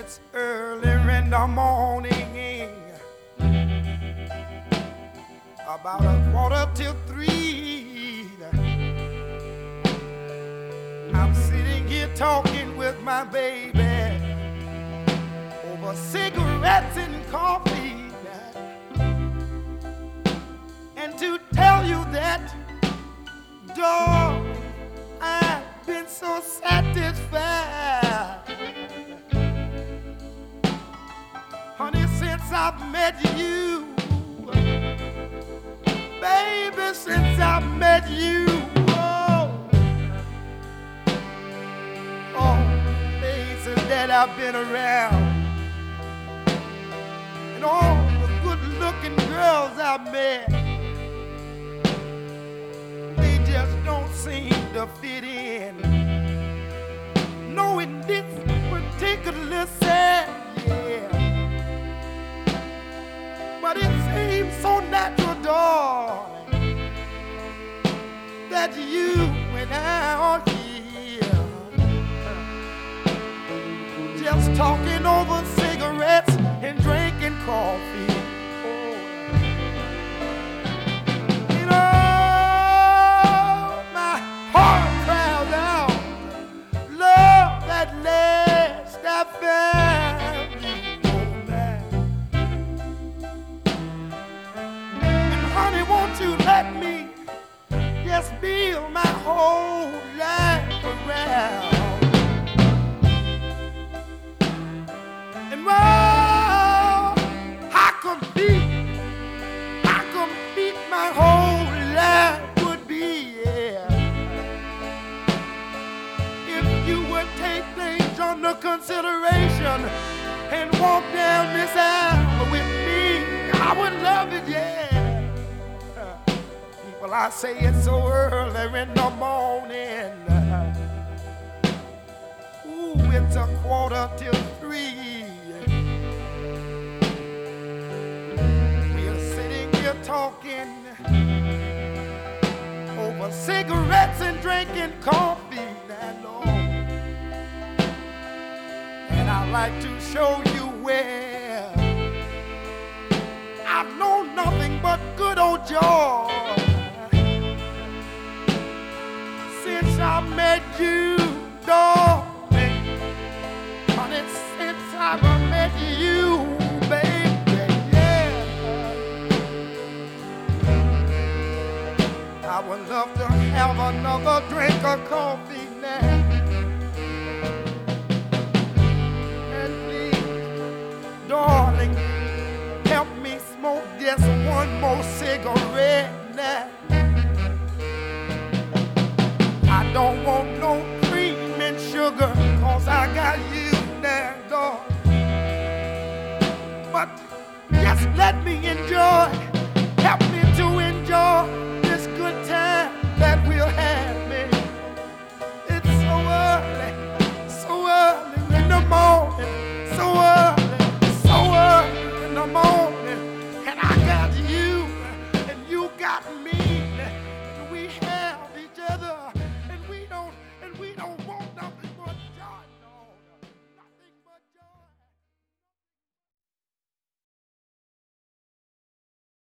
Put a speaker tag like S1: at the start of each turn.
S1: It's early in the morning, about 2:45. I'm sitting here talking with my baby over cigarettes and coffee. And to tell you that, dog, I've been so satisfied. Honey, since I've met you, baby, since I've met you, oh, places that I've been around, and all the good-looking girls I've met, they just don't seem to fit in. No, in this particular set, yeah. But it seems so natural, darling, that you and I are here, just talking over cigarettes and drinking coffee. You know, my heart cries out, love that last I found you, oh man. And honey, won't you let me just build my whole life around? And well, how complete my whole life would be, yeah, if you would take things under consideration and walk down this aisle with me. I would love it, yeah. People, I say it's so early in the morning. Ooh, it's 2:45. We're sitting here talking over cigarettes and drinking coffee, now, Lord. And I'd like to show you where I've known nothing but good old joy since I met you, darling. Honey, since I've met you, baby, yeah. I would love to have another drink of coffee now. And please, darling, help me smoke just one more cigarette now. I don't want no cream and sugar, 'cause I got you now, dog. But just let me enjoy, help me to enjoy